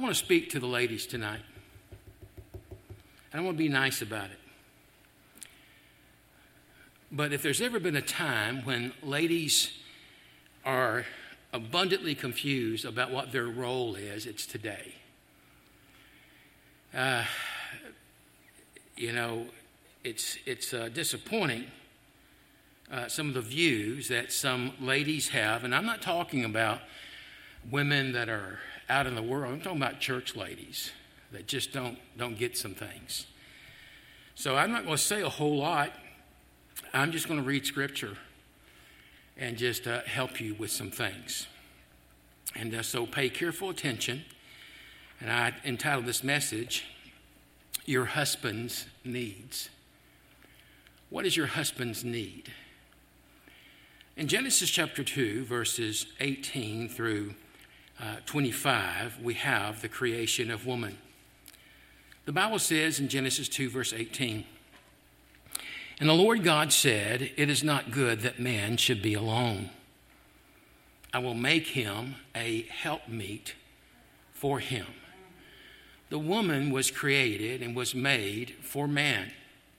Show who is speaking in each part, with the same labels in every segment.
Speaker 1: want to speak to the ladies tonight. And I want to be nice about it. But if there's ever been a time when ladies are abundantly confused about what their role is, it's today. It's disappointing, some of the views that some ladies have. And I'm not talking about women that are out in the world. I'm talking about church ladies that just don't get some things. So I'm not going to say a whole lot. I'm just going to read Scripture and just help you with some things. And so pay careful attention. And I entitled this message, Your Husband's Needs. What is your husband's need? In Genesis chapter 2, verses 18 through 25, we have the creation of woman. The Bible says in Genesis 2, verse 18, "And the Lord God said, It is not good that man should be alone. I will make him a helpmeet for him." The woman was created and was made for man.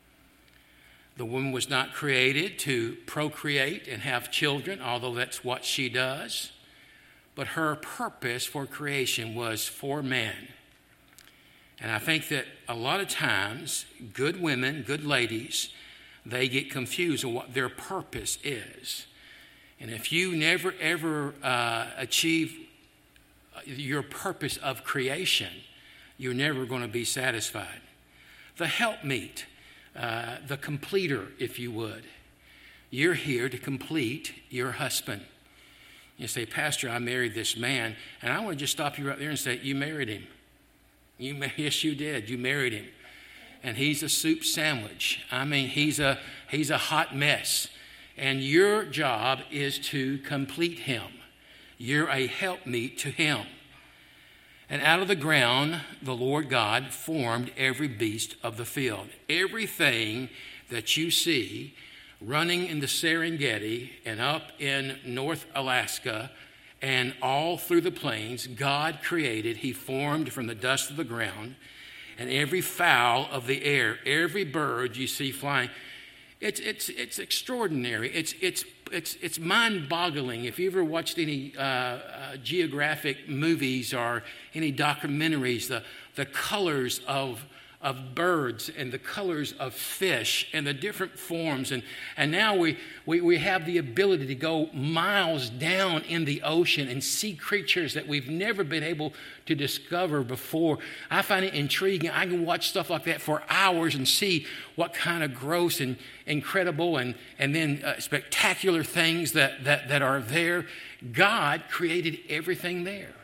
Speaker 1: The woman was not created to procreate and have children, although that's what she does. But her purpose for creation was for man. And I think that a lot of times, good women, good ladies, they get confused on what their purpose is. And if you never, ever achieve your purpose of creation, you're never going to be satisfied. The helpmeet, the completer, if you would. You're here to complete your husband. You say, "Pastor, I married this man." And I want to just stop you right there and say, you married him. Yes, you did. You married him. And he's a soup sandwich. I mean, he's a hot mess. And your job is to complete him. You're a helpmeet to him. And out of the ground, the Lord God formed every beast of the field. Everything that you see running in the Serengeti and up in North Alaska and all through the plains, God created. He formed from the dust of the ground. And every fowl of the air, every bird you see flying, it's extraordinary. It's mind-boggling. If you ever watched any geographic movies or any documentaries, the colors of birds and the colors of fish and the different forms. And now we have the ability to go miles down in the ocean and see creatures that we've never been able to discover before. I find it intriguing. I can watch stuff like that for hours and see what kind of gross and incredible and then spectacular things that are there. God created everything there.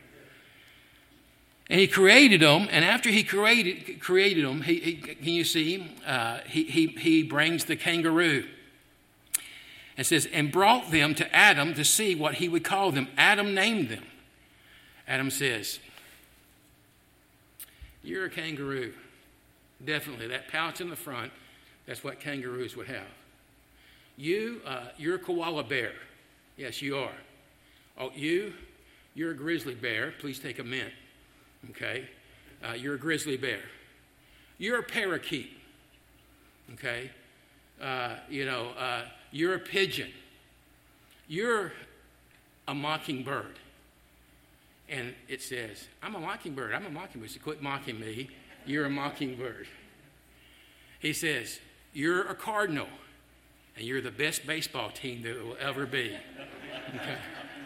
Speaker 1: And he created them, and after he created them, can you see him? He brings the kangaroo. And says, and brought them to Adam to see what he would call them. Adam named them. Adam says, "You're a kangaroo." Definitely, that pouch in the front, that's what kangaroos would have. You're a koala bear. Yes, you are. Oh, you're a grizzly bear. Please take a mint. Okay, you're a grizzly bear. You're a parakeet. Okay, you're a pigeon. You're a mockingbird. And it says, "I'm a mockingbird. I'm a mockingbird." So quit mocking me. You're a mockingbird. He says, "You're a cardinal, and you're the best baseball team there will ever be." Okay.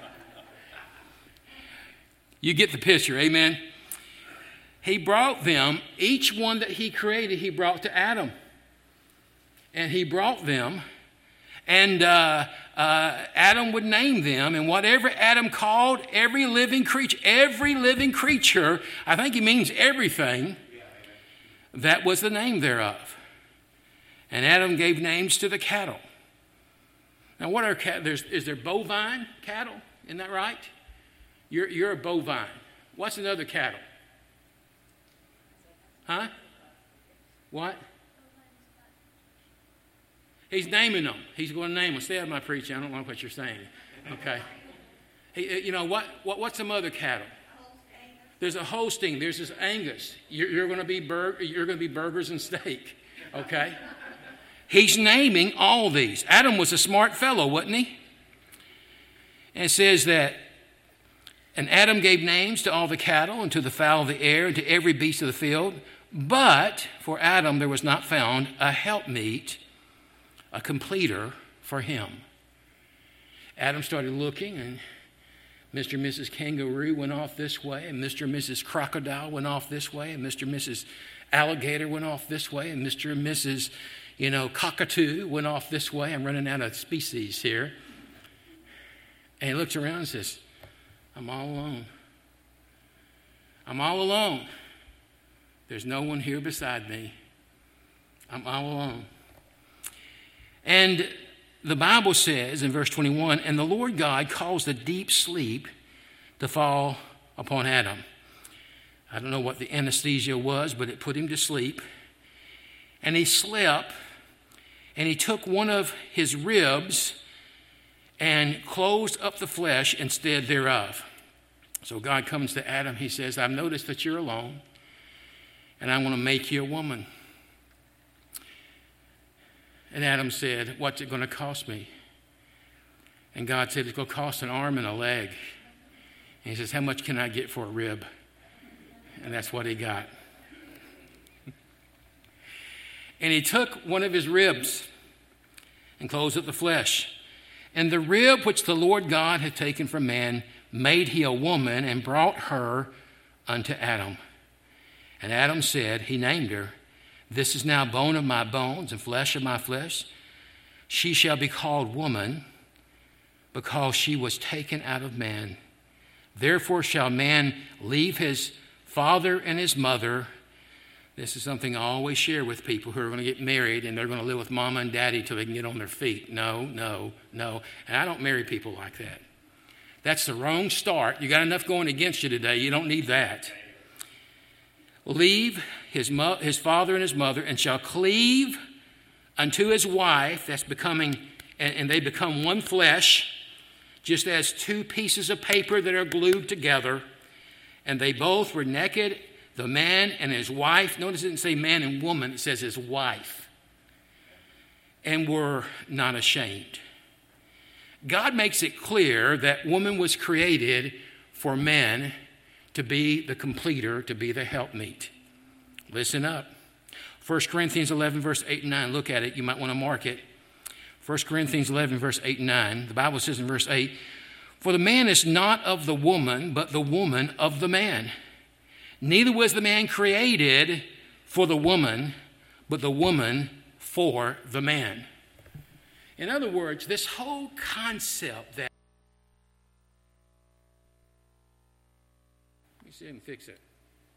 Speaker 1: You get the picture, amen? He brought them, each one that he created, he brought to Adam. And he brought them, and Adam would name them, and whatever Adam called every living creature, I think he means everything, that was the name thereof. And Adam gave names to the cattle. Now, what are cattle? Is there bovine cattle? Isn't that right? You're a bovine. What's another cattle? Huh? What? He's naming them. He's going to name them. Stay out of my preaching. I don't like what you're saying. Okay. You know what? What's some other cattle? There's a Holstein. There's this Angus. You're going to be burgers and steak, okay? He's naming all these. Adam was a smart fellow, wasn't he? And it says that, and Adam gave names to all the cattle and to the fowl of the air and to every beast of the field. But for Adam there was not found a helpmeet, a completer for him. Adam started looking, and Mr. and Mrs. Kangaroo went off this way, and Mr. and Mrs. Crocodile went off this way, and Mr. and Mrs. Alligator went off this way, and Mr. and Mrs. Cockatoo went off this way. I'm running out of species here. And he looks around and says, I'm all alone. I'm all alone. There's no one here beside me. I'm all alone. And the Bible says in verse 21, and the Lord God caused a deep sleep to fall upon Adam. I don't know what the anesthesia was, but it put him to sleep. And he slept, and he took one of his ribs and closed up the flesh instead thereof. So God comes to Adam. He says, I've noticed that you're alone, and I want to make you a woman. And Adam said, what's it going to cost me? And God said, it's going to cost an arm and a leg. And he says, how much can I get for a rib? And that's what he got. And he took one of his ribs and closed up the flesh. And the rib which the Lord God had taken from man made he a woman and brought her unto Adam. And Adam said, he named her, this is now bone of my bones and flesh of my flesh. She shall be called woman, because she was taken out of man. Therefore shall man leave his father and his mother. This is something I always share with people who are going to get married and they're going to live with mama and daddy till they can get on their feet. No. And I don't marry people like that. That's the wrong start. You got enough going against you today. You don't need that. Leave his father and his mother, and shall cleave unto his wife. That's becoming, and they become one flesh, just as two pieces of paper that are glued together. And they both were naked, the man and his wife. Notice it didn't say man and woman, it says his wife. And were not ashamed. God makes it clear that woman was created for man to be the completer, to be the helpmeet. Listen up. 1 Corinthians 11, verse 8 and 9. Look at it. You might want to mark it. 1 Corinthians 11, verse 8 and 9. The Bible says in verse 8, for the man is not of the woman, but the woman of the man. Neither was the man created for the woman, but the woman for the man. In other words, this whole concept that... Let me see if I can fix it.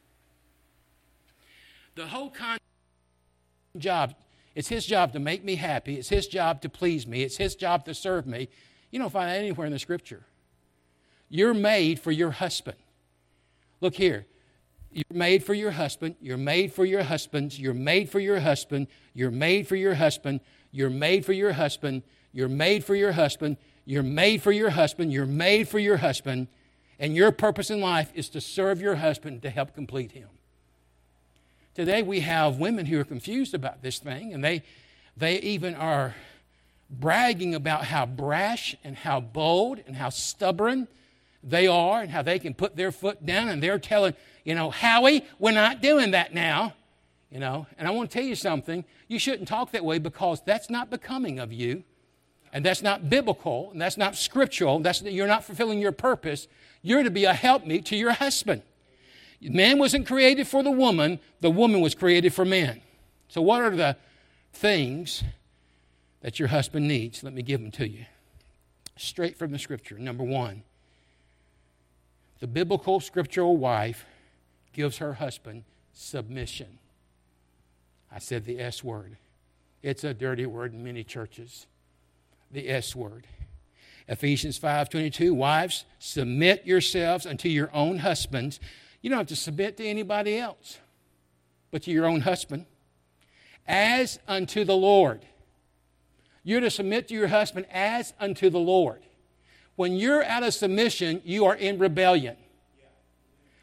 Speaker 1: The whole job, it's his job to make me happy. It's his job to please me. It's his job to serve me. You don't find that anywhere in the Scripture. You're made for your husband. Look here. You're made for your husband. You're made for your husbands. You're made for your husband. You're made for your husband. You're made for your husband. You're made for your husband. You're made for your husband. You're made for your husband. And your purpose in life is to serve your husband to help complete him. Today we have women who are confused about this thing, and they even are bragging about how brash and how bold and how stubborn they are and how they can put their foot down, and they're telling, Howie, we're not doing that now. And I want to tell you something. You shouldn't talk that way, because that's not becoming of you, and that's not biblical, and that's not scriptural. You're not fulfilling your purpose. You're to be a helpmeet to your husband. Man wasn't created for the woman was created for man. So what are the things that your husband needs? Let me give them to you. Straight from the Scripture. Number one, the biblical scriptural wife gives her husband submission. I said the S word. It's a dirty word in many churches. The S word. Ephesians 5:22, wives, submit yourselves unto your own husbands. You don't have to submit to anybody else, but to your own husband, as unto the Lord. You're to submit to your husband as unto the Lord. When you're out of submission, you are in rebellion.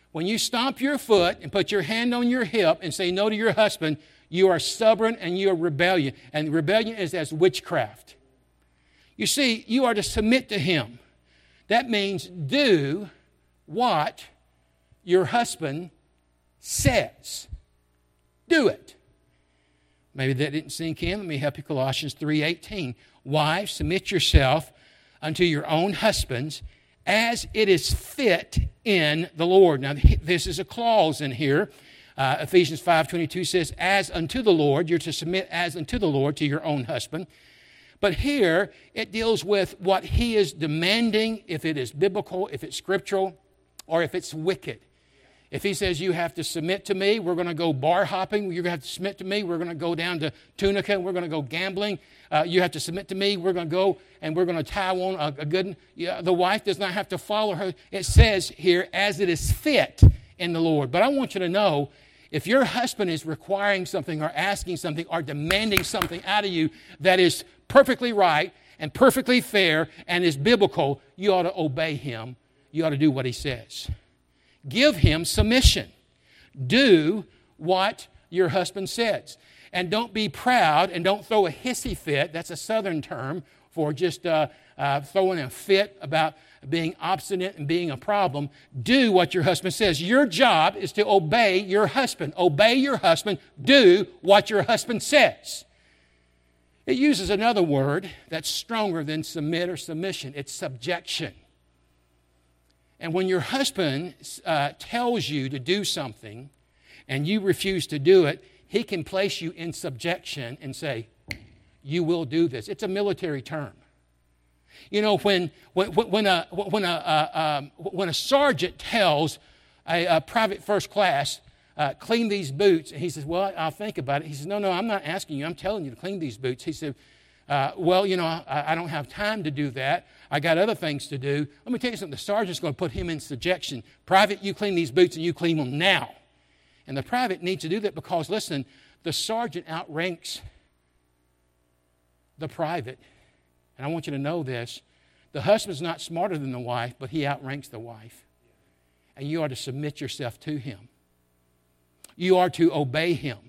Speaker 1: When you stomp your foot and put your hand on your hip and say no to your husband, you are stubborn and you are rebellion. And rebellion is as witchcraft. You see, you are to submit to him. That means do what your husband says. Do it. Maybe that didn't sink in. Let me help you. Colossians 3:18. Wives, submit yourself unto your own husbands as it is fit in the Lord. Now, this is a clause in here. Ephesians 5:22 says, as unto the Lord. You're to submit as unto the Lord to your own husband. But here, it deals with what he is demanding, if it is biblical, if it's scriptural, or if it's wicked. If he says, you have to submit to me, we're going to go bar hopping. You're going to have to submit to me. We're going to go down to Tunica. We're going to go gambling. You have to submit to me. We're going to go and we're going to tie on a good... the wife does not have to follow her. It says here, as it is fit in the Lord. But I want you to know, if your husband is requiring something or asking something or demanding something out of you that is perfectly right and perfectly fair and is biblical, you ought to obey him. You ought to do what he says. Give him submission. Do what your husband says. And don't be proud and don't throw a hissy fit. That's a southern term for just throwing a fit about being obstinate and being a problem. Do what your husband says. Your job is to obey your husband. Obey your husband. Do what your husband says. It uses another word that's stronger than submit or submission. It's subjection. And when your husband tells you to do something and you refuse to do it, he can place you in subjection and say, you will do this. It's a military term. You know, when a sergeant tells a private first class, clean these boots, and he says, well, I'll think about it. He says, no, I'm not asking you. I'm telling you to clean these boots. He said, well, you know, I don't have time to do that. I got other things to do. Let me tell you something. The sergeant's going to put him in subjection. Private, you clean these boots and you clean them now. And the private needs to do that because, listen, the sergeant outranks the private. And I want you to know this. The husband's not smarter than the wife, but he outranks the wife. And you are to submit yourself to him. You are to obey him.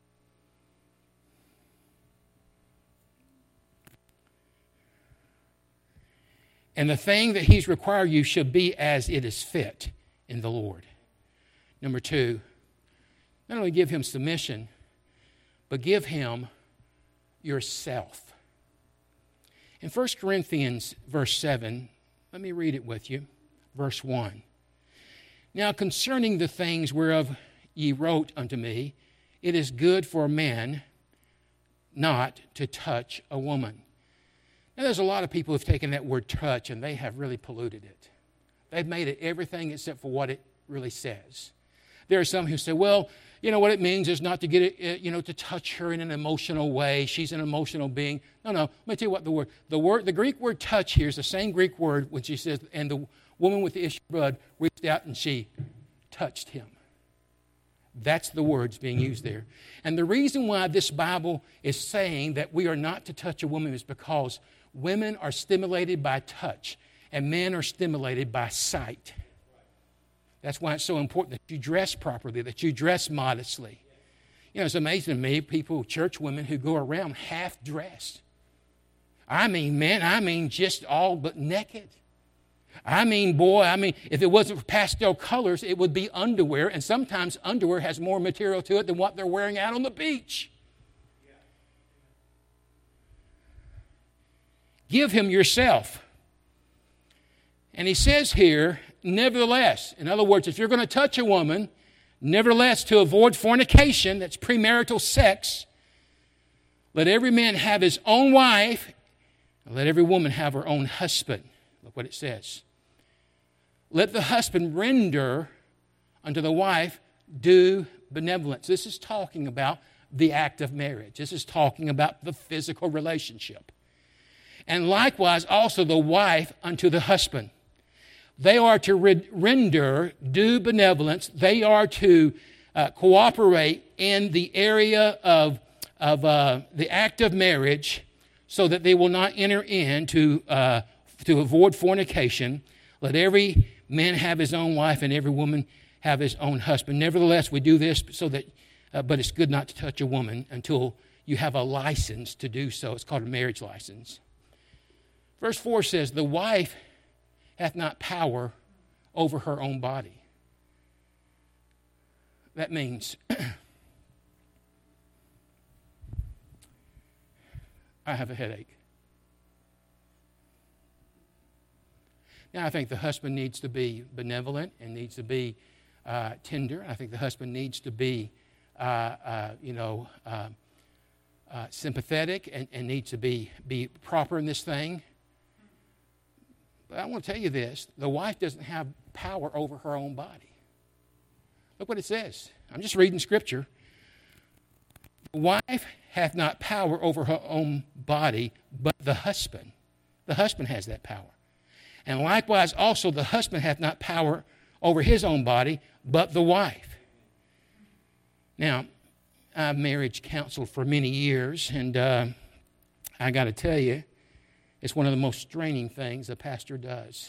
Speaker 1: And the thing that he's required you should be as it is fit in the Lord. Number 2, not only give him submission, but give him yourself. In 1 Corinthians verse 7, let me read it with you. Verse 1. Now concerning the things whereof ye wrote unto me, it is good for a man not to touch a woman. Now, there's a lot of people who have taken that word touch and they have really polluted it. They've made it everything except for what it really says. There are some who say, well, you know, what it means is not to get it, to touch her in an emotional way. She's an emotional being. No, let me tell you what the Greek word touch here is the same Greek word when she says, and the woman with the issue of blood reached out and she touched him. That's the words being used there. And the reason why this Bible is saying that we are not to touch a woman is because women are stimulated by touch and men are stimulated by sight. That's why it's so important that you dress properly, that you dress modestly. You know, it's amazing to me, church women who go around half-dressed. I mean just all but naked. If it wasn't for pastel colors, it would be underwear, and sometimes underwear has more material to it than what they're wearing out on the beach. Give him yourself. And he says here, nevertheless, in other words, if you're going to touch a woman, nevertheless, to avoid fornication, that's premarital sex, let every man have his own wife, and let every woman have her own husband. Look what it says. Let the husband render unto the wife due benevolence. This is talking about the act of marriage. This is talking about the physical relationship. And likewise also the wife unto the husband. They are to render due benevolence. They are to cooperate in the area of the act of marriage so that they will not enter into to avoid fornication. Let every man have his own wife and every woman have his own husband. Nevertheless, we do this so that, but it's good not to touch a woman until you have a license to do so. It's called a marriage license. Verse 4 says, the wife hath not power over her own body. That means I have a headache. Now, I think the husband needs to be benevolent and needs to be tender. I think the husband needs to be, sympathetic and needs to be proper in this thing. But I want to tell you this. The wife doesn't have power over her own body. Look what it says. I'm just reading Scripture. The wife hath not power over her own body, but the husband. The husband has that power. And likewise also the husband hath not power over his own body, but the wife. Now, I've marriage counseled for many years, and I got to tell you, it's one of the most straining things a pastor does.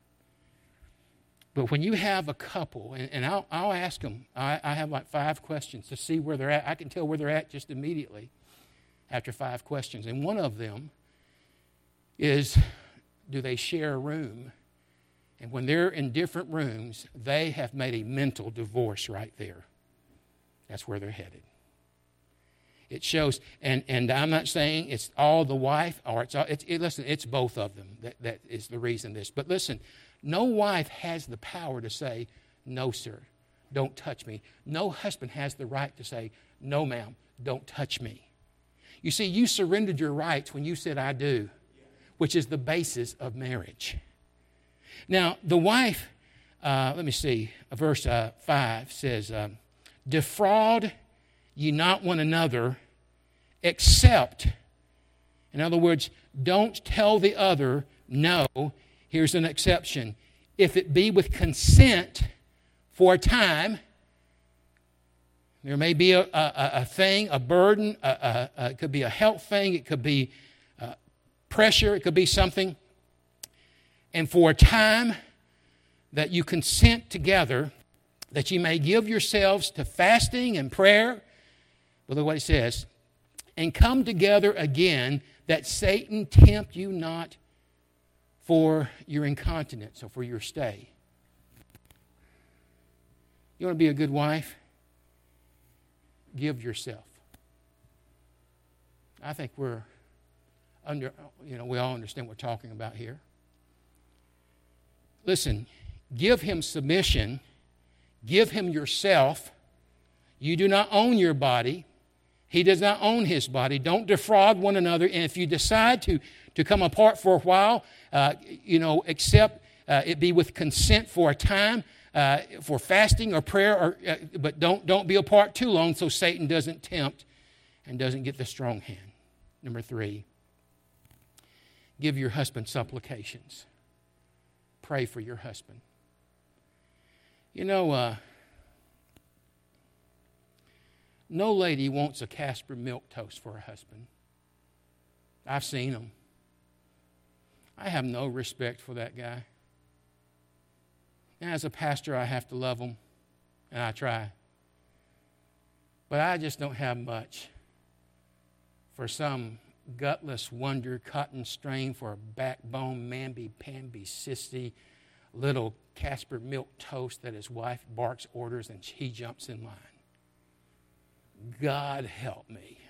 Speaker 1: But when you have a couple, and I'll ask them, I have like 5 questions to see where they're at. I can tell where they're at just immediately after 5 questions. And one of them is, do they share a room? And when they're in different rooms, they have made a mental divorce right there. That's where they're headed. It shows, and I'm not saying it's all the wife, or listen, it's both of them that is the reason this. But listen, no wife has the power to say, no, sir, don't touch me. No husband has the right to say, no, ma'am, don't touch me. You see, you surrendered your rights when you said, I do, which is the basis of marriage. Now, the wife, let me see, verse 5 says, defraud ye not one another, except, in other words, don't tell the other, no, here's an exception, if it be with consent for a time. There may be a thing, a burden, it could be a health thing, it could be pressure, it could be something. And for a time that you consent together, that you may give yourselves to fasting and prayer. But look what it says. And come together again, that Satan tempt you not for your incontinence or for your stay. You want to be a good wife? Give yourself. I think we all understand what we're talking about here. Listen, give him submission. Give him yourself. You do not own your body. He does not own his body. Don't defraud one another. And if you decide to come apart for a while, accept it be with consent for a time, for fasting or prayer, but don't be apart too long so Satan doesn't tempt and doesn't get the strong hand. Number 3, give your husband supplications. Pray for your husband. No lady wants a Casper milk toast for her husband. I've seen them. I have no respect for that guy. And as a pastor, I have to love him, and I try. But I just don't have much for some gutless wonder, cotton strain for a backbone, mamby-pamby, sissy, little Casper milk toast that his wife barks orders and he jumps in line. God help me.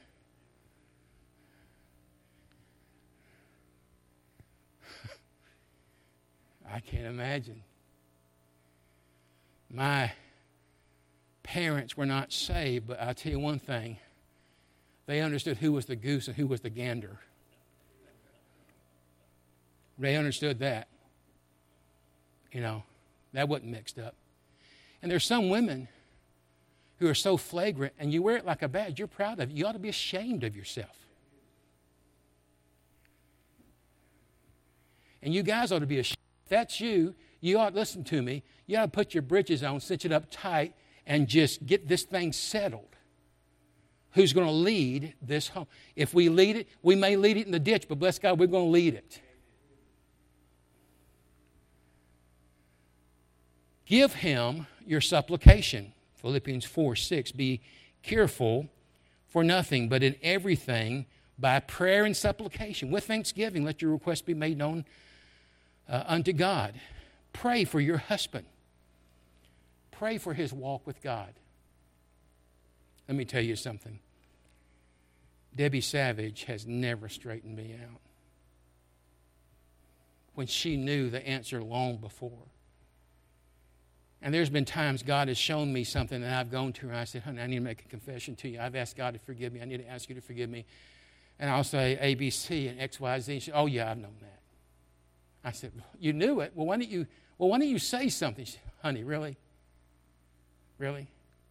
Speaker 1: I can't imagine. My parents were not saved, but I'll tell you one thing. They understood who was the goose and who was the gander. They understood that. That wasn't mixed up. And there's some women who are so flagrant, and you wear it like a badge. You're proud of it. You ought to be ashamed of yourself. And you guys ought to be ashamed. If that's you, you ought to listen to me. You ought to put your britches on, cinch it up tight, and just get this thing settled. Who's going to lead this home? If we lead it, we may lead it in the ditch, but bless God, we're going to lead it. Give him your supplication. Philippians 4:6, be careful for nothing, but in everything, by prayer and supplication, with thanksgiving, let your requests be made known unto God. Pray for your husband. Pray for his walk with God. Let me tell you something. Debbie Savage has never straightened me out. When she knew the answer long before. And there's been times God has shown me something and I've gone to her and I said, honey, I need to make a confession to you. I've asked God to forgive me. I need to ask you to forgive me. And I'll say A, B, C, and X, Y, Z. She said, oh, yeah, I've known that. I said, you knew it? Well, why don't you say something? She said, honey, really? Really?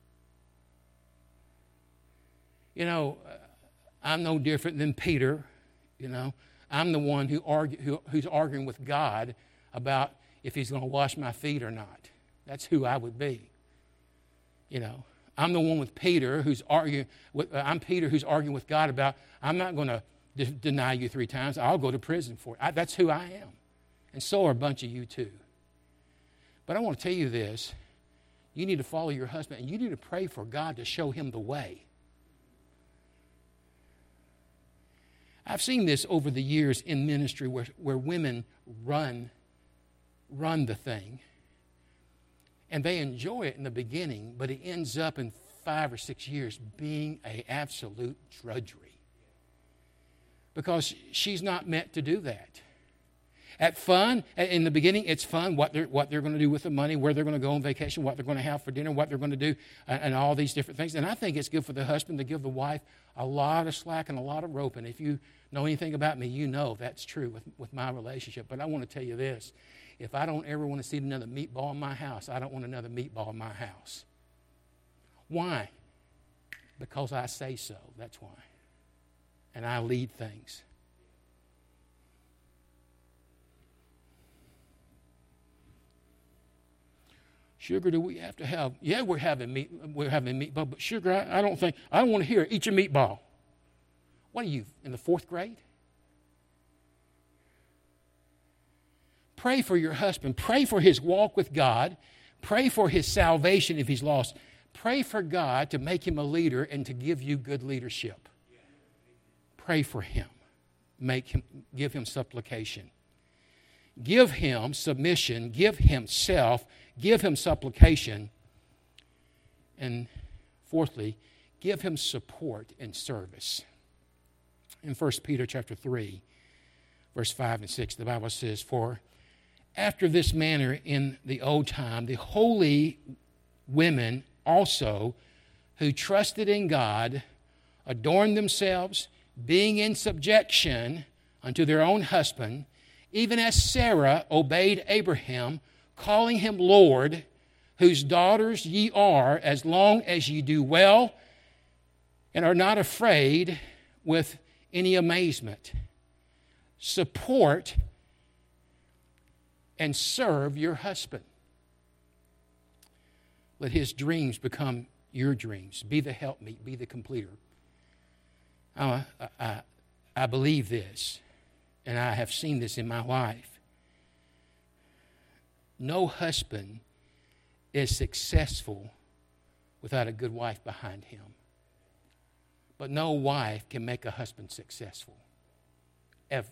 Speaker 1: You know, I'm no different than Peter, you know. I'm the one who's arguing with God about if he's going to wash my feet or not. That's who I would be. You know, I'm the one with Peter who's arguing. I'm Peter who's arguing with God about I'm not going to deny you 3 times. I'll go to prison for it. That's who I am, and so are a bunch of you too. But I want to tell you this: you need to follow your husband, and you need to pray for God to show him the way. I've seen this over the years in ministry where women run the thing. And they enjoy it in the beginning, but it ends up in 5 or 6 years being an absolute drudgery. Because she's not meant to do that. In the beginning, it's fun, what they're going to do with the money, where they're going to go on vacation, what they're going to have for dinner, what they're going to do, and all these different things. And I think it's good for the husband to give the wife a lot of slack and a lot of rope. And if you know anything about me, you know that's true with my relationship. But I want to tell you this. If I don't ever want to see another meatball in my house, I don't want another meatball in my house. Why? Because I say so. That's why. And I lead things. Sugar, do we have to have? Yeah, we're having meatball, but sugar, I don't want to hear it. Eat your meatball. What are you, in the 4th grade? Pray for your husband. Pray for his walk with God. Pray for his salvation if he's lost. Pray for God to make him a leader and to give you good leadership. Pray for him. Give him supplication. Give him submission. Give him self. Give him supplication. And fourthly, give him support and service. In 1 Peter chapter 3, verse 5 and 6, the Bible says, for after this manner in the old time, the holy women also who trusted in God adorned themselves, being in subjection unto their own husband, even as Sarah obeyed Abraham, calling him Lord, whose daughters ye are, as long as ye do well and are not afraid with any amazement. Support and serve your husband. Let his dreams become your dreams. Be the helpmeet, be the completer. I believe this, and I have seen this in my life. No husband is successful without a good wife behind him. But no wife can make a husband successful, ever.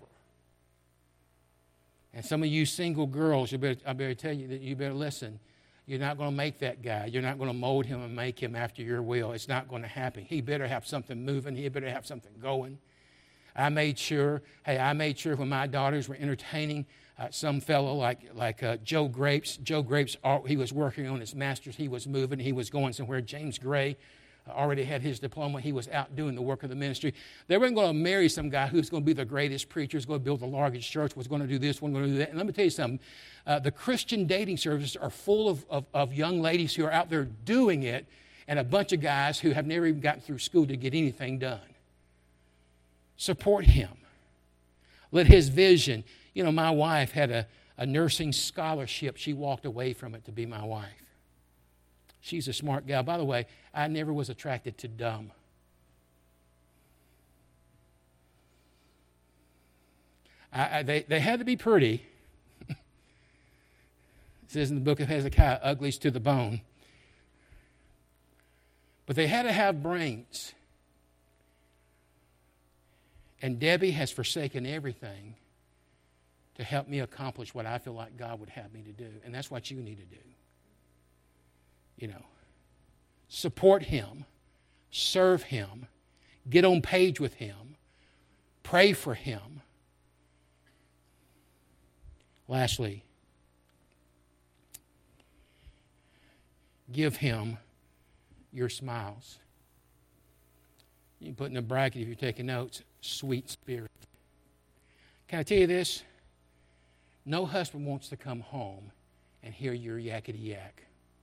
Speaker 1: And some of you single girls, I better tell you that you better listen. You're not going to make that guy. You're not going to mold him and make him after your will. It's not going to happen. He better have something moving. He better have something going. I made sure when my daughters were entertaining some fellow like Joe Grapes. Joe Grapes, he was working on his master's. He was moving. He was going somewhere. James Gray already had his diploma. He was out doing the work of the ministry. They weren't going to marry some guy who's going to be the greatest preacher, who's going to build the largest church, was going to do this, was going to do that. And let me tell you something. The Christian dating services are full of young ladies who are out there doing it, and a bunch of guys who have never even gotten through school to get anything done. Support him. Let his vision. You know, my wife had a nursing scholarship. She walked away from it to be my wife. She's a smart gal. By the way, I never was attracted to dumb. They had to be pretty. It says in the book of Hezekiah, uglies to the bone. But they had to have brains. And Debbie has forsaken everything to help me accomplish what I feel like God would have me to do. And that's what you need to do. You know, support him, serve him, get on page with him, pray for him. Lastly, give him your smiles. You can put in a bracket if you're taking notes, sweet spirit. Can I tell you this? No husband wants to come home and hear your yakety yak.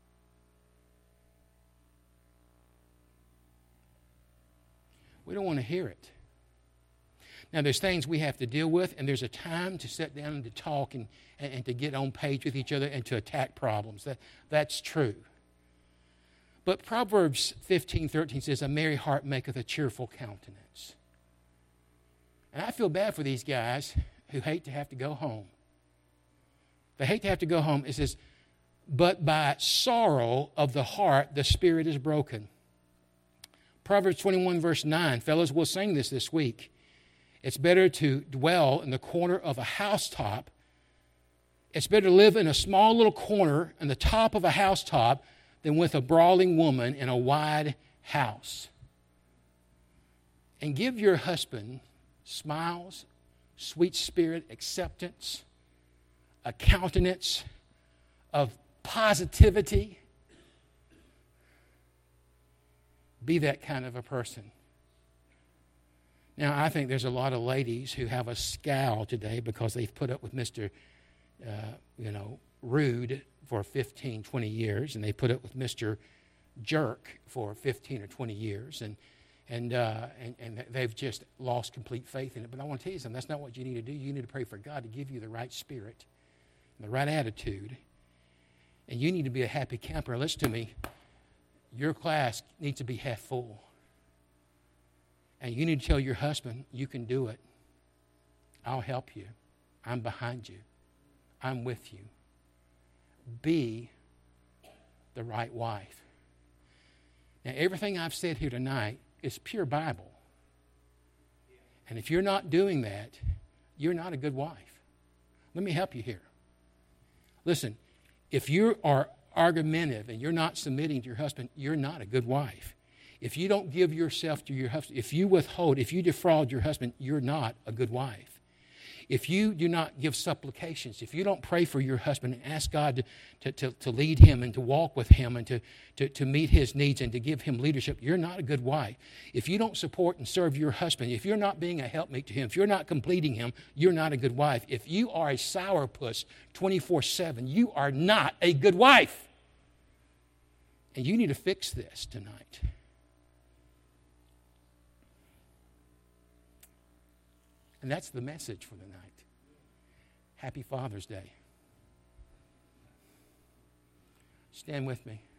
Speaker 1: We don't want to hear it. Now, there's things we have to deal with, and there's a time to sit down and to talk and to get on page with each other and to attack problems. That's true. But Proverbs 15:13 says, a merry heart maketh a cheerful countenance. And I feel bad for these guys who hate to have to go home. They hate to have to go home. It says, but by sorrow of the heart the spirit is broken. Proverbs 21 verse 9. Fellas, we'll sing this week. It's better to dwell in the corner of a housetop. It's better to live in a small little corner in the top of a housetop than with a brawling woman in a wide house. And give your husband smiles, sweet spirit, acceptance, a countenance of positivity. Be that kind of a person. Now, I think there's a lot of ladies who have a scowl today because they've put up with Mr. Rude for 15, 20 years, and they put up with Mr. Jerk for 15 or 20 years, and they've just lost complete faith in it. But I want to tell you something. That's not what you need to do. You need to pray for God to give you the right spirit and the right attitude, and you need to be a happy camper. Listen to me. Your glass needs to be half full. And you need to tell your husband, you can do it. I'll help you. I'm behind you. I'm with you. Be the right wife. Now, everything I've said here tonight is pure Bible. And if you're not doing that, you're not a good wife. Let me help you here. Listen, if you are argumentative and you're not submitting to your husband, you're not a good wife. If you don't give yourself to your husband, if you withhold, if you defraud your husband, you're not a good wife. If you do not give supplications, if you don't pray for your husband and ask God to lead him and to walk with him and to meet his needs and to give him leadership, you're not a good wife. If you don't support and serve your husband, if you're not being a helpmate to him, if you're not completing him, you're not a good wife. If you are a sourpuss 24/7, you are not a good wife. And you need to fix this tonight. And that's the message for the night. Happy Father's Day. Stand with me.